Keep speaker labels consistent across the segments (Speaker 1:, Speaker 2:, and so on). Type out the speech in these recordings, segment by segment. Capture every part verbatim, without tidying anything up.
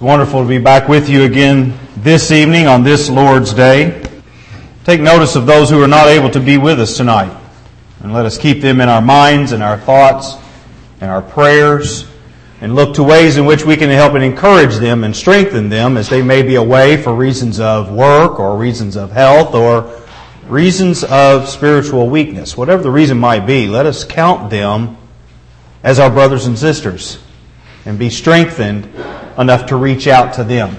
Speaker 1: It's wonderful to be back with you again this evening on this Lord's Day. Take notice of those who are not able to be with us tonight, and let us keep them in our minds and our thoughts and our prayers, and look to ways in which we can help and encourage them and strengthen them as they may be away for reasons of work or reasons of health or reasons of spiritual weakness. Whatever the reason might be, let us count them as our brothers and sisters and be strengthened enough to reach out to them.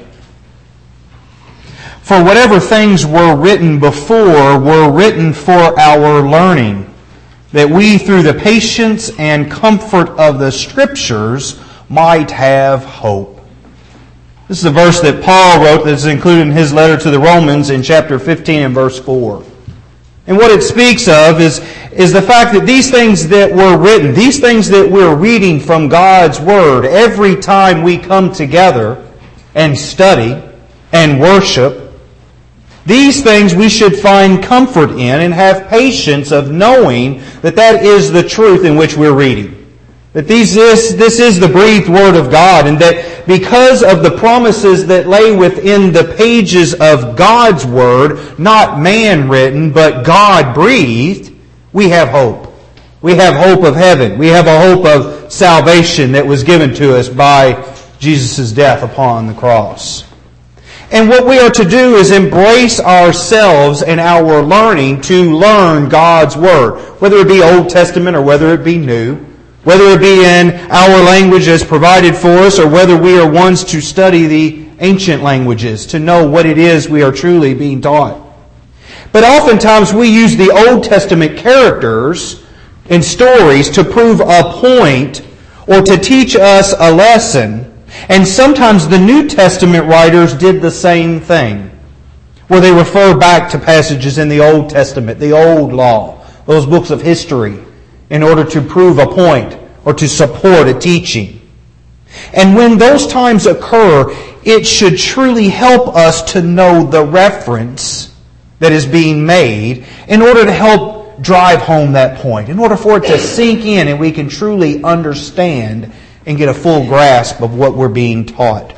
Speaker 1: For whatever things were written before were written for our learning, that we through the patience and comfort of the Scriptures might have hope. This is a verse that Paul wrote that is included in his letter to the Romans in chapter fifteen and verse four. And what it speaks of is, is the fact that these things that were written, these things that we're reading from God's Word, every time we come together and study and worship, these things we should find comfort in and have patience of knowing that that is the truth in which we're reading. That these is, this is the breathed Word of God, and that because of the promises that lay within the pages of God's Word, not man-written, but God-breathed, we have hope. We have hope of heaven. We have a hope of salvation that was given to us by Jesus' death upon the cross. And what we are to do is embrace ourselves and our learning to learn God's Word, whether it be Old Testament or whether it be New, whether it be in our language as provided for us, or whether we are ones to study the ancient languages to know what it is we are truly being taught. But oftentimes we use the Old Testament characters and stories to prove a point or to teach us a lesson. And sometimes the New Testament writers did the same thing, where they refer back to passages in the Old Testament, the Old Law, those books of history, in order to prove a point or to support a teaching. And when those times occur, it should truly help us to know the reference that is being made in order to help drive home that point, in order for it to sink in and we can truly understand and get a full grasp of what we're being taught.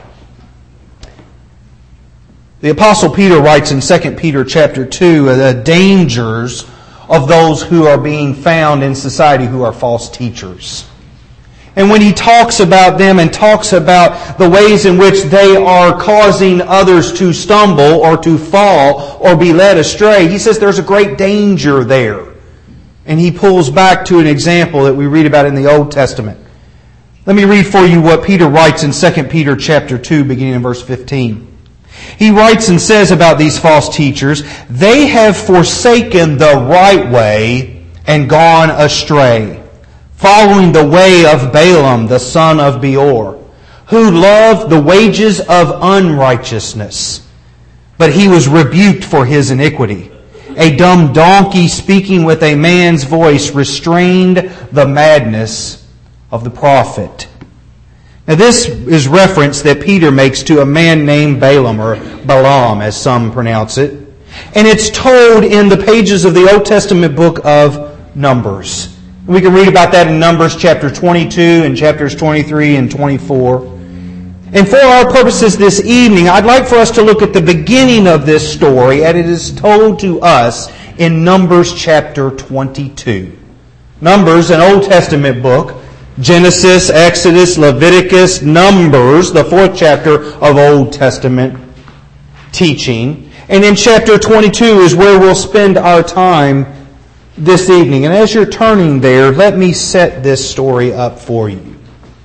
Speaker 1: The Apostle Peter writes in Second Peter chapter two, the dangers of those who are being found in society who are false teachers. And when he talks about them and talks about the ways in which they are causing others to stumble or to fall or be led astray, he says there's a great danger there. And he pulls back to an example that we read about in the Old Testament. Let me read for you what Peter writes in Second Peter chapter two, beginning in verse fifteen. He writes and says about these false teachers, they have forsaken the right way and gone astray, following the way of Balaam, the son of Beor, who loved the wages of unrighteousness. But he was rebuked for his iniquity. A dumb donkey speaking with a man's voice restrained the madness of the prophet. Now this is reference that Peter makes to a man named Balaam, or Balaam as some pronounce it. And it's told in the pages of the Old Testament book of Numbers. We can read about that in Numbers chapter twenty-two and chapters twenty-three and twenty-four. And for our purposes this evening, I'd like for us to look at the beginning of this story as it is told to us in Numbers chapter twenty-two. Numbers, an Old Testament book. Genesis, Exodus, Leviticus, Numbers, the fourth chapter of Old Testament teaching. And in chapter twenty-two is where we'll spend our time this evening. And as you're turning there, let me set this story up for you.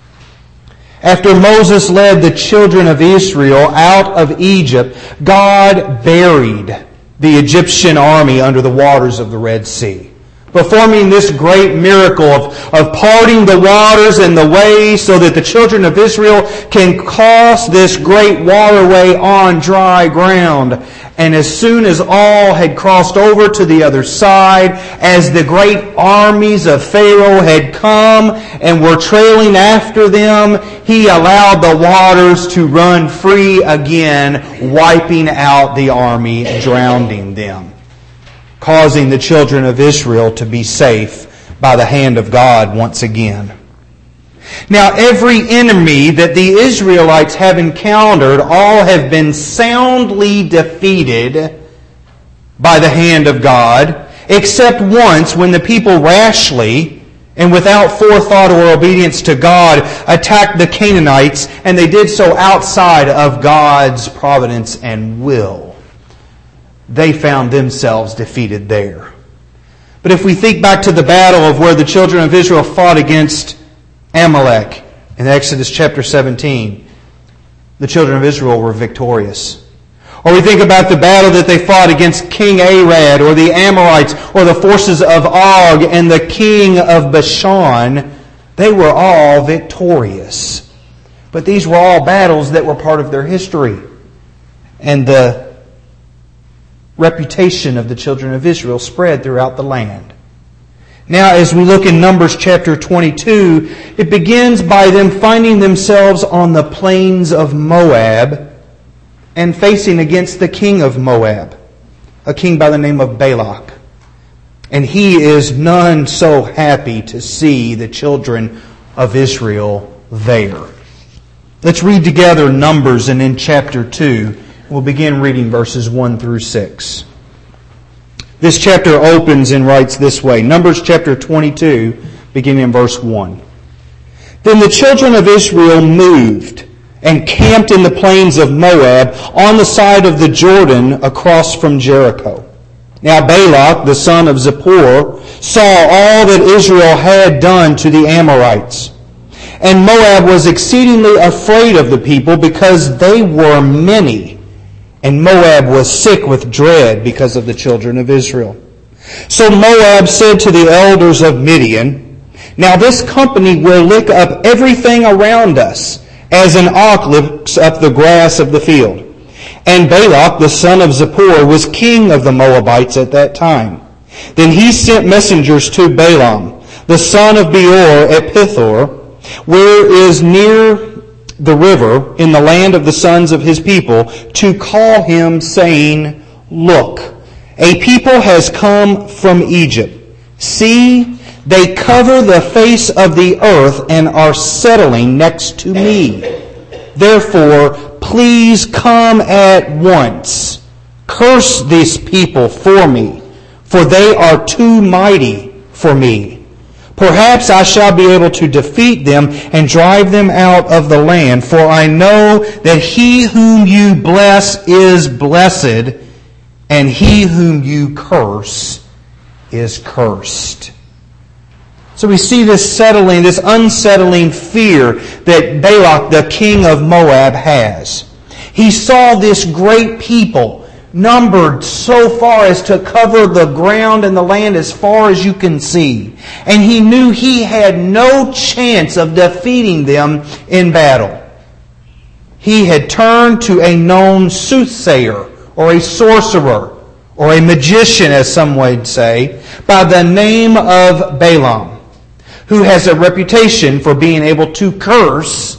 Speaker 1: After Moses led the children of Israel out of Egypt, God buried the Egyptian army under the waters of the Red Sea, performing this great miracle of, of parting the waters and the way so that the children of Israel can cross this great waterway on dry ground. And as soon as all had crossed over to the other side, as the great armies of Pharaoh had come and were trailing after them, he allowed the waters to run free again, wiping out the army, drowning them, causing the children of Israel to be safe by the hand of God once again. Now, every enemy that the Israelites have encountered, all have been soundly defeated by the hand of God, except once when the people rashly and without forethought or obedience to God attacked the Canaanites, and they did so outside of God's providence and will. They found themselves defeated there. But if we think back to the battle of where the children of Israel fought against Amalek in Exodus chapter seventeen, the children of Israel were victorious. Or we think about the battle that they fought against King Arad, or the Amorites, or the forces of Og and the king of Bashan. They were all victorious. But these were all battles that were part of their history. And the reputation of the children of Israel spread throughout the land. Now, as we look in Numbers chapter twenty-two, it begins by them finding themselves on the plains of Moab and facing against the king of Moab, a king by the name of Balak. And he is none so happy to see the children of Israel there. Let's read together Numbers and in chapter two. We'll begin reading verses one through six. This chapter opens and writes this way. Numbers chapter twenty-two, beginning in verse one. Then the children of Israel moved and camped in the plains of Moab on the side of the Jordan across from Jericho. Now Balak, the son of Zippor, saw all that Israel had done to the Amorites. And Moab was exceedingly afraid of the people because they were many. And Moab was sick with dread because of the children of Israel. So Moab said to the elders of Midian, "Now this company will lick up everything around us, as an ox licks up the grass of the field." And Balak, the son of Zippor, was king of the Moabites at that time. Then he sent messengers to Balaam, the son of Beor at Pithor, where is near the river in the land of the sons of his people, to call him, saying, "Look, a people has come from Egypt. See, they cover the face of the earth and are settling next to me. Therefore, please come at once. Curse these people for me, for they are too mighty for me. Perhaps I shall be able to defeat them and drive them out of the land, for I know that he whom you bless is blessed, and he whom you curse is cursed." So we see this settling, this unsettling fear that Balak, the king of Moab, has. He saw this great people, numbered so far as to cover the ground and the land as far as you can see. And he knew he had no chance of defeating them in battle. He had turned to a known soothsayer, or a sorcerer, or a magician, as some would say, by the name of Balaam, who has a reputation for being able to curse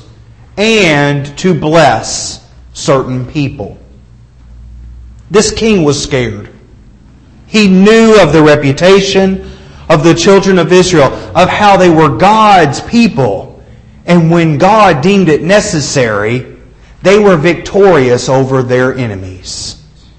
Speaker 1: and to bless certain people. This king was scared. He knew of the reputation of the children of Israel, of how they were God's people. And when God deemed it necessary, they were victorious over their enemies.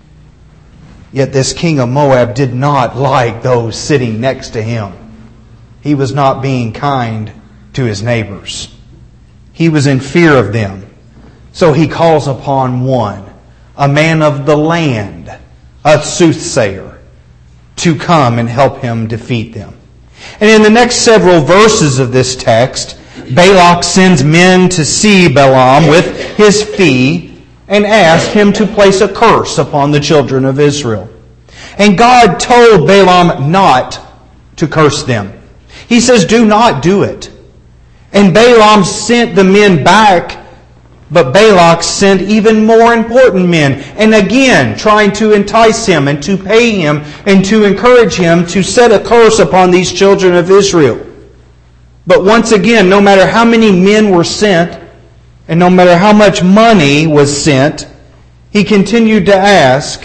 Speaker 1: Yet this king of Moab did not like those sitting next to him. He was not being kind to his neighbors. He was in fear of them. So he calls upon one, a man of the land, a soothsayer, to come and help him defeat them. And in the next several verses of this text, Balak sends men to see Balaam with his fee and ask him to place a curse upon the children of Israel. And God told Balaam not to curse them. He says, "Do not do it." And Balaam sent the men back, but Balak sent even more important men. And again, trying to entice him and to pay him and to encourage him to set a curse upon these children of Israel. But once again, no matter how many men were sent, and no matter how much money was sent, he continued to ask,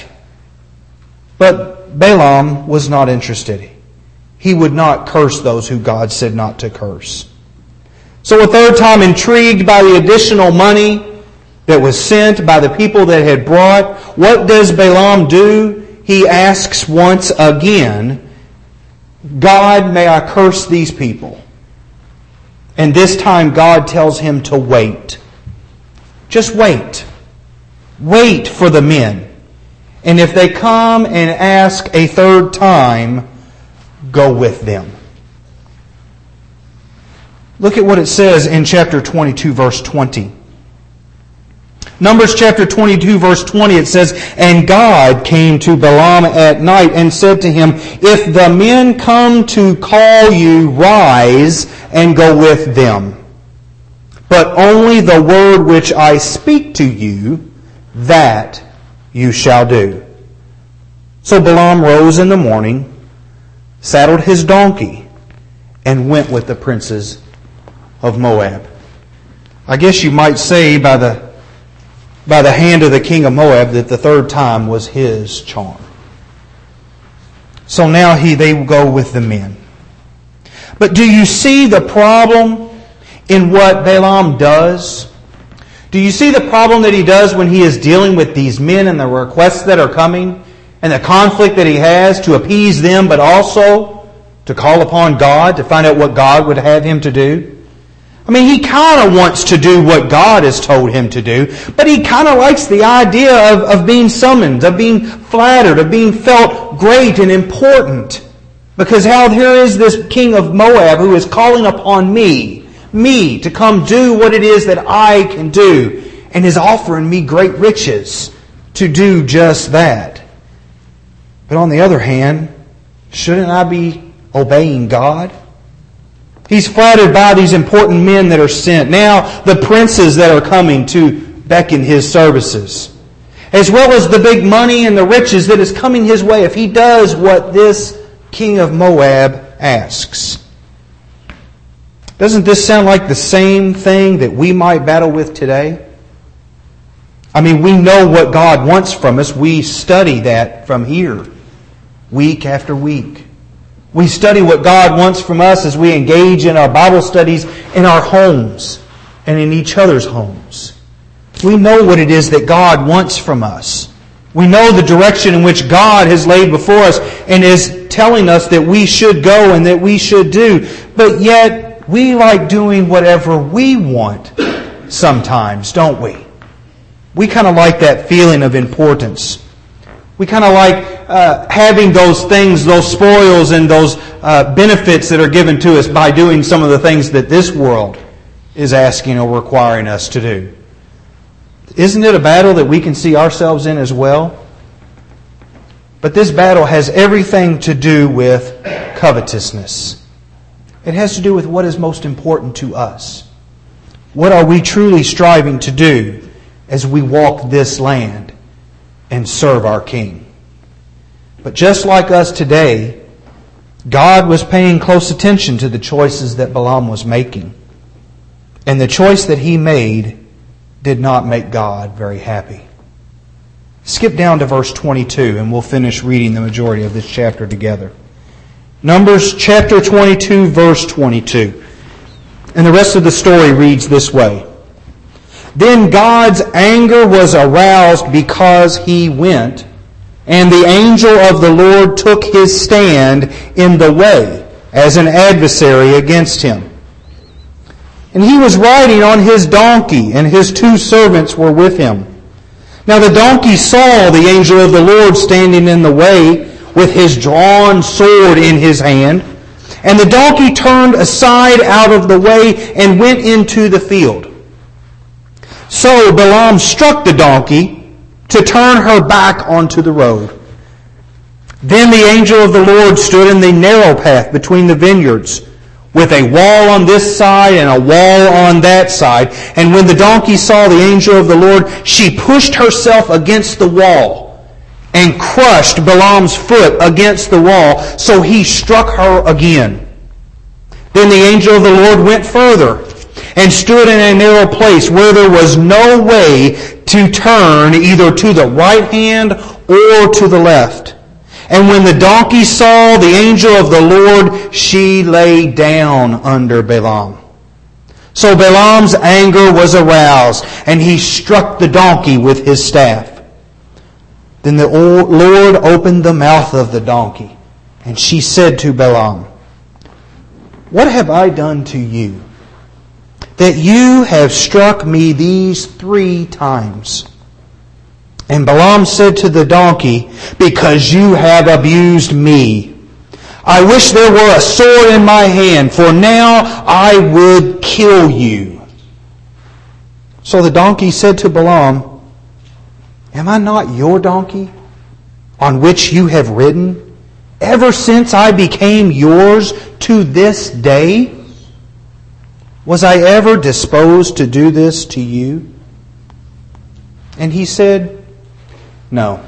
Speaker 1: but Balaam was not interested. He would not curse those who God said not to curse. So a third time, intrigued by the additional money that was sent by the people that had brought, what does Balaam do? He asks once again, God, may I curse these people? And this time God tells him to wait. Just wait. Wait for the men. And if they come and ask a third time, go with them. Look at what it says in chapter twenty-two, verse twenty. Numbers chapter twenty-two, verse twenty, it says, And God came to Balaam at night and said to him, If the men come to call you, rise and go with them. But only the word which I speak to you, that you shall do. So Balaam rose in the morning, saddled his donkey, and went with the princes of Moab. I guess you might say by the by the hand of the king of Moab that the third time was his charm. So now he they go with the men. But do you see the problem in what Balaam does? Do you see the problem that he does when he is dealing with these men and the requests that are coming and the conflict that he has to appease them, but also to call upon God to find out what God would have him to do? I mean, he kind of wants to do what God has told him to do, but he kind of likes the idea of, of being summoned, of being flattered, of being felt great and important. Because how here is this king of Moab who is calling upon me, me, to come do what it is that I can do, and is offering me great riches to do just that. But on the other hand, shouldn't I be obeying God? He's flattered by these important men that are sent. Now the princes that are coming to beckon his services. As well as the big money and the riches that is coming his way if he does what this king of Moab asks. Doesn't this sound like the same thing that we might battle with today? I mean, we know what God wants from us. We study that from here, week after week. We study what God wants from us as we engage in our Bible studies in our homes and in each other's homes. We know what it is that God wants from us. We know the direction in which God has laid before us and is telling us that we should go and that we should do. But yet, we like doing whatever we want sometimes, don't we? We kind of like that feeling of importance. We kind of like uh, having those things, those spoils and those uh, benefits that are given to us by doing some of the things that this world is asking or requiring us to do. Isn't it a battle that we can see ourselves in as well? But this battle has everything to do with covetousness. It has to do with what is most important to us. What are we truly striving to do as we walk this land and serve our King? But just like us today, God was paying close attention to the choices that Balaam was making. And the choice that he made did not make God very happy. Skip down to verse twenty-two and we'll finish reading the majority of this chapter together. Numbers chapter twenty-two, verse twenty-two. And the rest of the story reads this way. Then God's anger was aroused because he went, and the angel of the Lord took his stand in the way as an adversary against him. And he was riding on his donkey, and his two servants were with him. Now the donkey saw the angel of the Lord standing in the way with his drawn sword in his hand. And the donkey turned aside out of the way and went into the field. So Balaam struck the donkey to turn her back onto the road. Then the angel of the Lord stood in the narrow path between the vineyards, with a wall on this side and a wall on that side. And when the donkey saw the angel of the Lord, she pushed herself against the wall and crushed Balaam's foot against the wall, so he struck her again. Then the angel of the Lord went further and stood in a narrow place where there was no way to turn either to the right hand or to the left. And when the donkey saw the angel of the Lord, she lay down under Balaam. So Balaam's anger was aroused, and he struck the donkey with his staff. Then the Lord opened the mouth of the donkey, and she said to Balaam, "What have I done to you, that you have struck me these three times?" And Balaam said to the donkey, "Because you have abused me. I wish there were a sword in my hand, for now I would kill you." So the donkey said to Balaam, "Am I not your donkey, on which you have ridden, ever since I became yours to this day? Was I ever disposed to do this to you?" And he said, "No."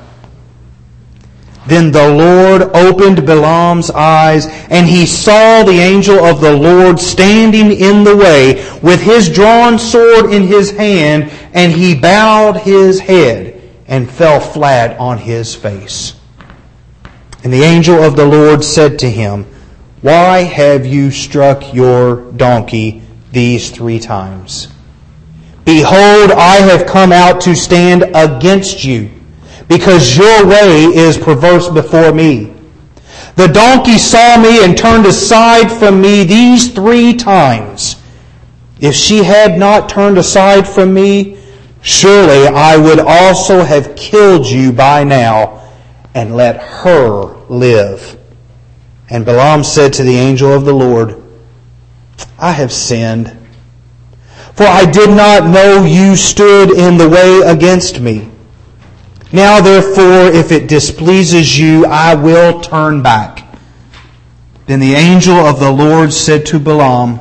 Speaker 1: Then the Lord opened Balaam's eyes, and he saw the angel of the Lord standing in the way with his drawn sword in his hand, and he bowed his head and fell flat on his face. And the angel of the Lord said to him, "Why have you struck your donkey these three times? Behold, I have come out to stand against you, because your way is perverse before me. The donkey saw me and turned aside from me these three times. If she had not turned aside from me, surely I would also have killed you by now and let her live." And Balaam said to the angel of the Lord, "I have sinned, for I did not know you stood in the way against me. Now therefore, if it displeases you, I will turn back." Then the angel of the Lord said to Balaam,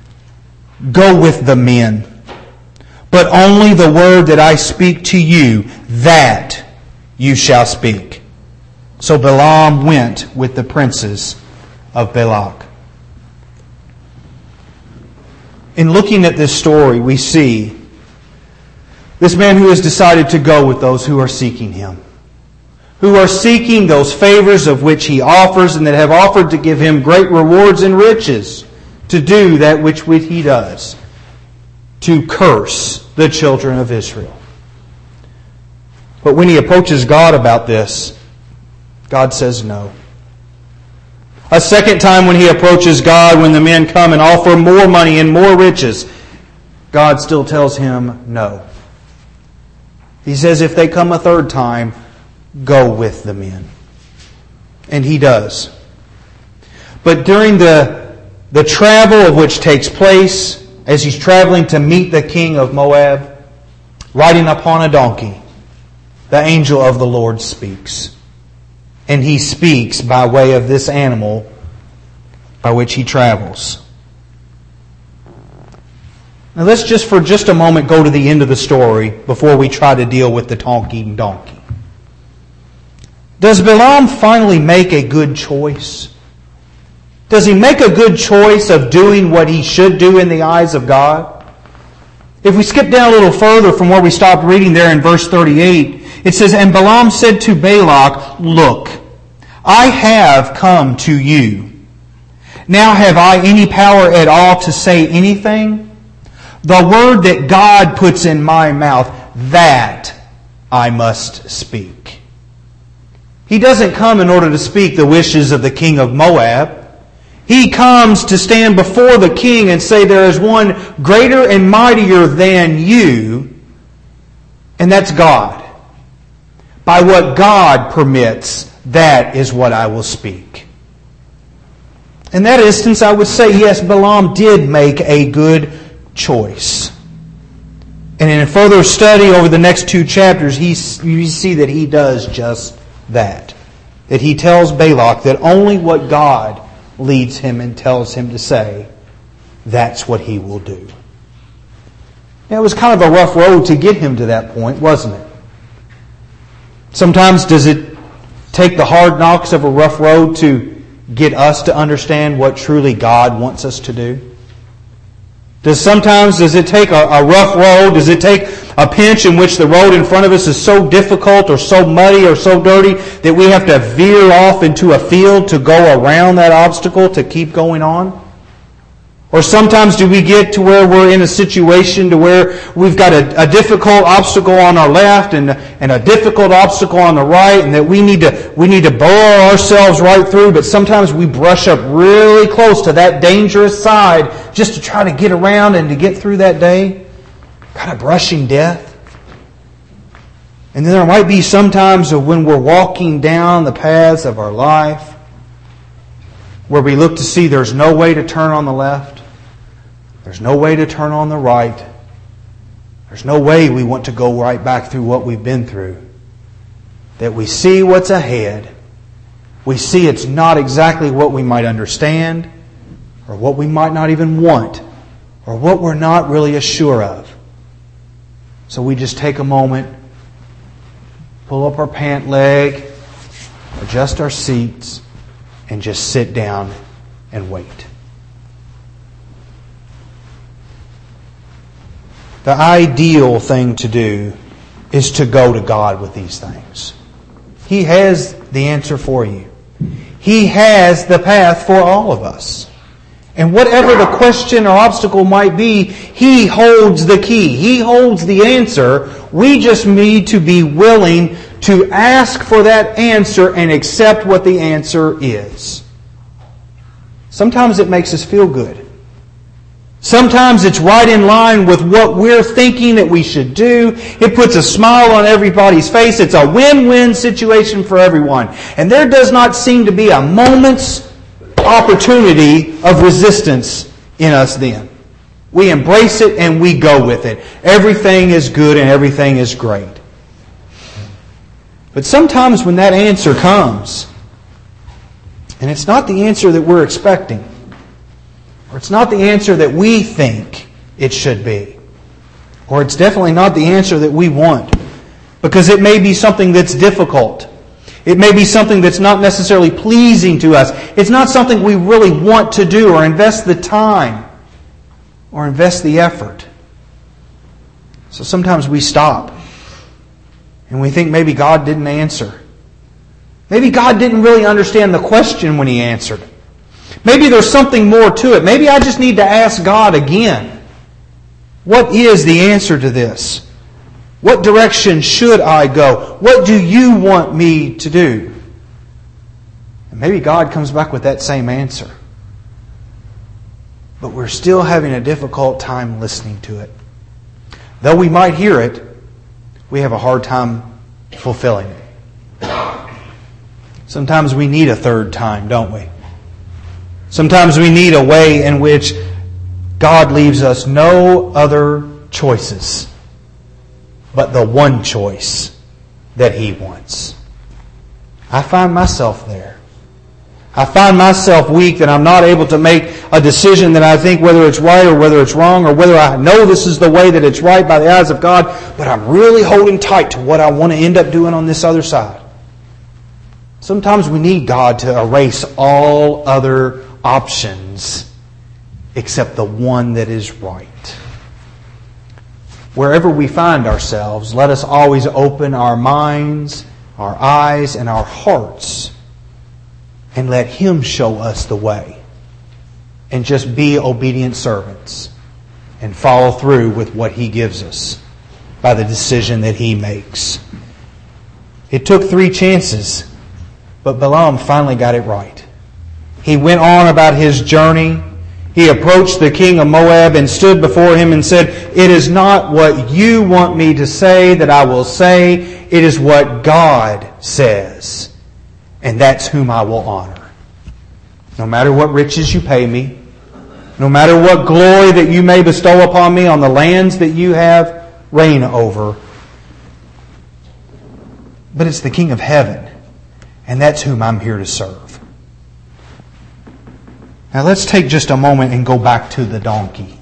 Speaker 1: "Go with the men, but only the word that I speak to you, that you shall speak." So Balaam went with the princes of Balak. In looking at this story, we see this man who has decided to go with those who are seeking him, who are seeking those favors of which he offers and that have offered to give him great rewards and riches to do that which he does, to curse the children of Israel. But when he approaches God about this, God says no. A second time when he approaches God, when the men come and offer more money and more riches, God still tells him no. He says if they come a third time, go with the men. And he does. But during the, the travel of which takes place, as he's traveling to meet the king of Moab, riding upon a donkey, the angel of the Lord speaks. And he speaks by way of this animal by which he travels. Now let's just for just a moment go to the end of the story before we try to deal with the talking donkey. Does Balaam finally make a good choice? Does he make a good choice of doing what he should do in the eyes of God? If we skip down a little further from where we stopped reading there in verse thirty-eight, it says, "And Balaam said to Balak, Look, I have come to you. Now have I any power at all to say anything? The word that God puts in my mouth, that I must speak." He doesn't come in order to speak the wishes of the king of Moab. He comes to stand before the king and say, there is one greater and mightier than you, and that's God. By what God permits, that is what I will speak. In that instance, I would say, yes, Balaam did make a good choice. And in a further study over the next two chapters, he, you see that he does just that. That he tells Balak that only what God leads him and tells him to say, that's what he will do. Now, it was kind of a rough road to get him to that point, wasn't it? Sometimes does it take the hard knocks of a rough road to get us to understand what truly God wants us to do? Does sometimes, does it take a, a rough road? Does it take a pinch in which the road in front of us is so difficult or so muddy or so dirty that we have to veer off into a field to go around that obstacle to keep going on? Or sometimes do we get to where we're in a situation to where we've got a, a difficult obstacle on our left and, and a difficult obstacle on the right, and that we need to we need to burrow ourselves right through, but sometimes we brush up really close to that dangerous side just to try to get around and to get through that day, kind of brushing death. And then there might be some times when we're walking down the paths of our life where we look to see there's no way to turn on the left. There's no way to turn on the right. There's no way we want to go right back through what we've been through. That we see what's ahead. We see it's not exactly what we might understand, or what we might not even want, or what we're not really as sure of. So we just take a moment, pull up our pant leg, adjust our seats, and just sit down and wait. The ideal thing to do is to go to God with these things. He has the answer for you. He has the path for all of us. And whatever the question or obstacle might be, He holds the key. He holds the answer. We just need to be willing to ask for that answer and accept what the answer is. Sometimes it makes us feel good. Sometimes it's right in line with what we're thinking that we should do. It puts a smile on everybody's face. It's a win-win situation for everyone. And there does not seem to be a moment's opportunity of resistance in us then. We embrace it and we go with it. Everything is good and everything is great. But sometimes when that answer comes, and it's not the answer that we're expecting, or it's not the answer that we think it should be, or it's definitely not the answer that we want, because it may be something that's difficult. It may be something that's not necessarily pleasing to us. It's not something we really want to do or invest the time or invest the effort. So sometimes we stop and we think maybe God didn't answer. Maybe God didn't really understand the question when He answered. Maybe there's something more to it. Maybe I just need to ask God again. What is the answer to this? What direction should I go? What do you want me to do? And maybe God comes back with that same answer. But we're still having a difficult time listening to it. Though we might hear it, we have a hard time fulfilling it. Sometimes we need a third time, don't we? Sometimes we need a way in which God leaves us no other choices but the one choice that He wants. I find myself there. I find myself weak that I'm not able to make a decision that I think whether it's right or whether it's wrong, or whether I know this is the way that it's right by the eyes of God, but I'm really holding tight to what I want to end up doing on this other side. Sometimes we need God to erase all other options except the one that is right. Wherever we find ourselves, let us always open our minds, our eyes, and our hearts, and let Him show us the way. And just be obedient servants and follow through with what He gives us by the decision that He makes. It took three chances, but Balaam finally got it right. He went on about his journey. He approached the king of Moab and stood before him and said, "It is not what you want me to say that I will say. It is what God says. And that's whom I will honor. No matter what riches you pay me, no matter what glory that you may bestow upon me on the lands that you have reign over. But it's the King of Heaven, and that's whom I'm here to serve." Now let's take just a moment and go back to the donkey.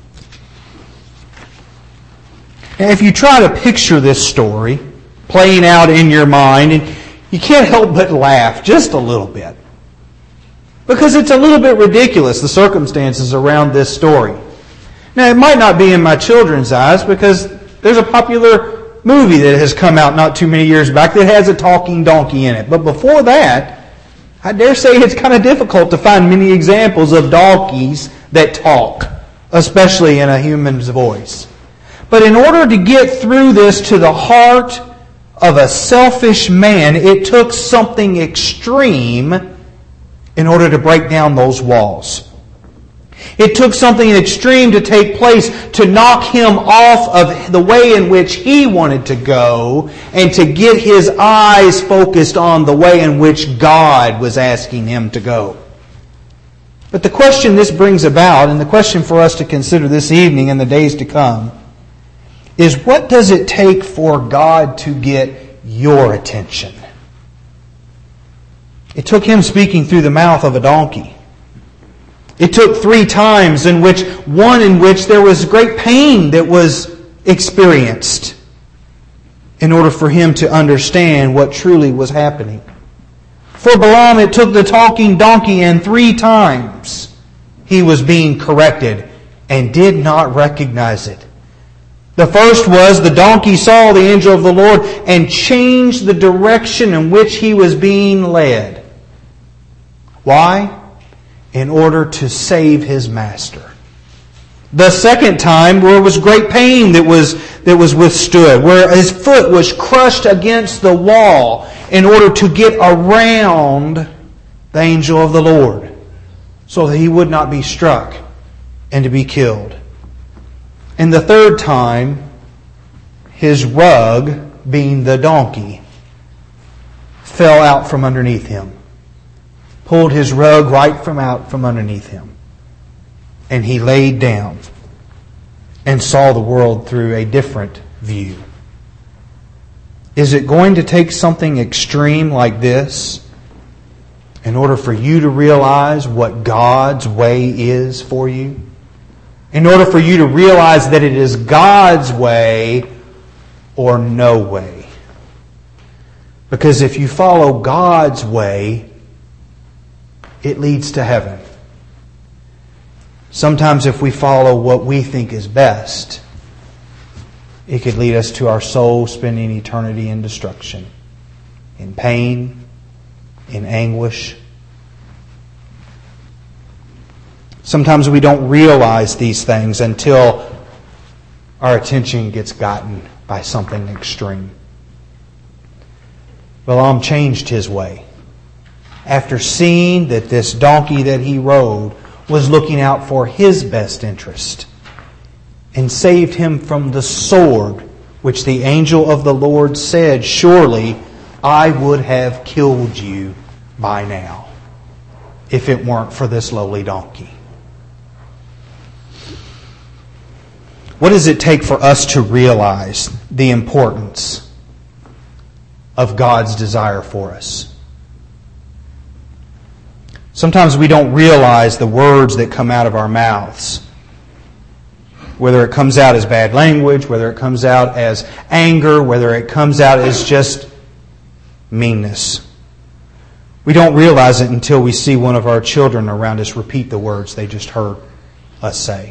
Speaker 1: And if you try to picture this story playing out in your mind, and you can't help but laugh just a little bit. Because it's a little bit ridiculous, the circumstances around this story. Now, it might not be in my children's eyes because there's a popular movie that has come out not too many years back that has a talking donkey in it. But before that, I dare say it's kind of difficult to find many examples of donkeys that talk especially in a human's voice. But in order to get through this to the heart of a selfish man, it took something extreme in order to break down those walls. It took something extreme to take place to knock him off of the way in which he wanted to go and to get his eyes focused on the way in which God was asking him to go. But the question this brings about, and the question for us to consider this evening and the days to come, is what does it take for God to get your attention? It took him speaking through the mouth of a donkey. It took three times in which, one in which there was great pain that was experienced in order for him to understand what truly was happening. For Balaam, it took the talking donkey, and three times he was being corrected and did not recognize it. The first was the donkey saw the angel of the Lord and changed the direction in which he was being led. Why? In order to save his master. The second time, where it was great pain that was, that was withstood, where his foot was crushed against the wall in order to get around the angel of the Lord so that he would not be struck and to be killed. And the third time, his rug, being the donkey, fell out from underneath him. Pulled his rug right from out from underneath him. And he laid down and saw the world through a different view. Is it going to take something extreme like this in order for you to realize what God's way is for you? In order for you to realize that it is God's way or no way? Because if you follow God's way, it leads to heaven. Sometimes if we follow what we think is best, it could lead us to our soul spending eternity in destruction, in pain, in anguish. Sometimes we don't realize these things until our attention gets gotten by something extreme. Balaam changed his way. After seeing that this donkey that he rode was looking out for his best interest and saved him from the sword which the angel of the Lord said, "Surely I would have killed you by now if it weren't for this lowly donkey." What does it take for us to realize the importance of God's desire for us? Sometimes we don't realize the words that come out of our mouths. Whether it comes out as bad language, whether it comes out as anger, whether it comes out as just meanness. We don't realize it until we see one of our children around us repeat the words they just heard us say.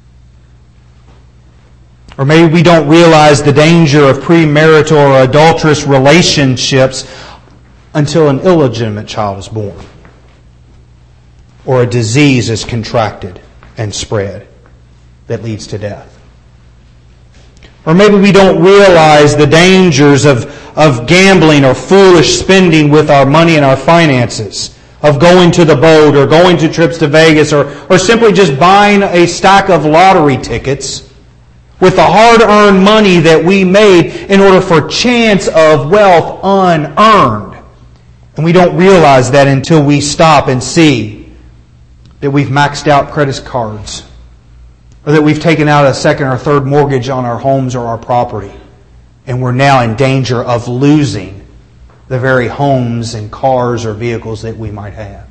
Speaker 1: Or maybe we don't realize the danger of premarital or adulterous relationships until an illegitimate child is born. Or a disease is contracted and spread that leads to death. Or maybe we don't realize the dangers of, of gambling or foolish spending with our money and our finances, of going to the boat or going to trips to Vegas, or, or simply just buying a stack of lottery tickets with the hard-earned money that we made in order for chance of wealth unearned. And we don't realize that until we stop and see that we've maxed out credit cards, or that we've taken out a second or third mortgage on our homes or our property, and we're now in danger of losing the very homes and cars or vehicles that we might have.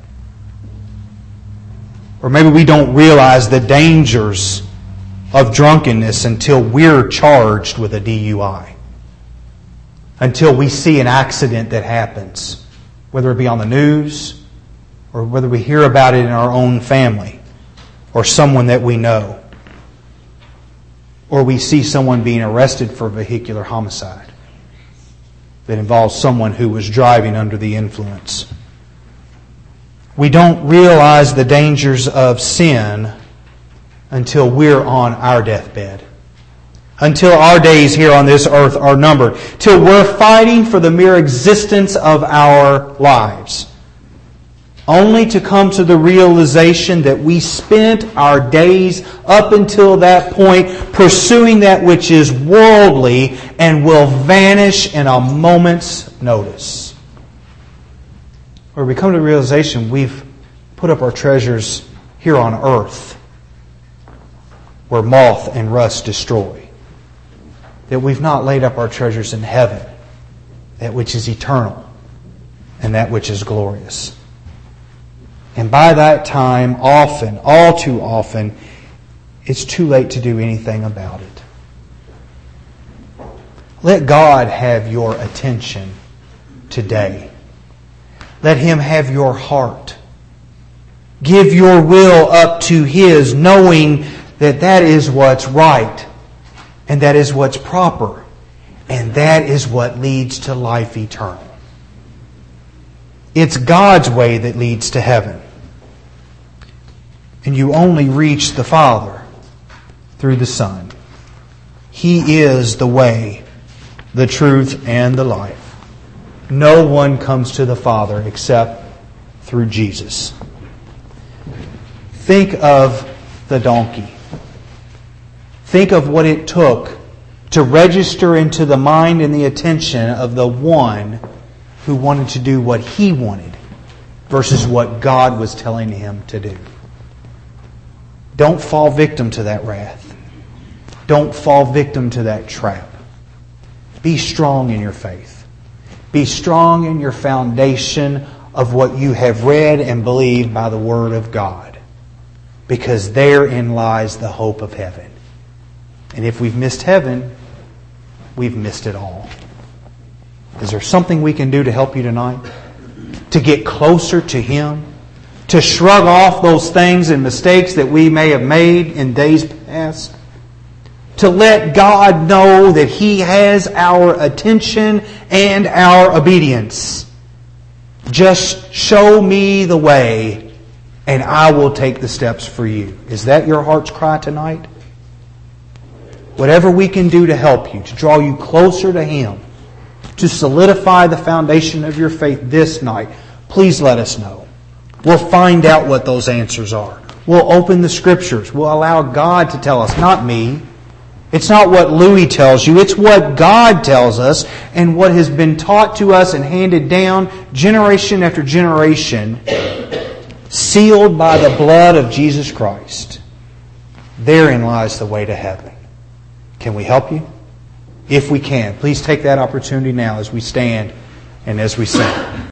Speaker 1: Or maybe we don't realize the dangers of drunkenness until we're charged with a D U I. Until we see an accident that happens, whether it be on the news, or whether we hear about it in our own family, or someone that we know, or we see someone being arrested for vehicular homicide that involves someone who was driving under the influence. We don't realize the dangers of sin until we're on our deathbed. Until our days here on this earth are numbered. Till we're fighting for the mere existence of our lives. Only to come to the realization that we spent our days up until that point pursuing that which is worldly and will vanish in a moment's notice. Or we come to the realization we've put up our treasures here on earth where moth and rust destroy. That we've not laid up our treasures in heaven, that which is eternal and that which is glorious. And by that time, often, all too often, it's too late to do anything about it. Let God have your attention today. Let Him have your heart. Give your will up to His, knowing that that is what's right, and that is what's proper, and that is what leads to life eternal. It's God's way that leads to heaven. And you only reach the Father through the Son. He is the way, the truth, and the life. No one comes to the Father except through Jesus. Think of the donkey. Think of what it took to register into the mind and the attention of the one who wanted to do what he wanted versus what God was telling him to do. Don't fall victim to that wrath. Don't fall victim to that trap. Be strong in your faith. Be strong in your foundation of what you have read and believed by the Word of God. Because therein lies the hope of heaven. And if we've missed heaven, we've missed it all. Is there something we can do to help you tonight? To get closer to Him? To shrug off those things and mistakes that we may have made in days past? To let God know that He has our attention and our obedience. Just show me the way and I will take the steps for you. Is that your heart's cry tonight? Whatever we can do to help you, to draw you closer to Him, to solidify the foundation of your faith this night, please let us know. We'll find out what those answers are. We'll open the Scriptures. We'll allow God to tell us, not me. It's not what Louis tells you. It's what God tells us and what has been taught to us and handed down generation after generation, sealed by the blood of Jesus Christ. Therein lies the way to heaven. Can we help you? If we can, please take that opportunity now as we stand and as we sing.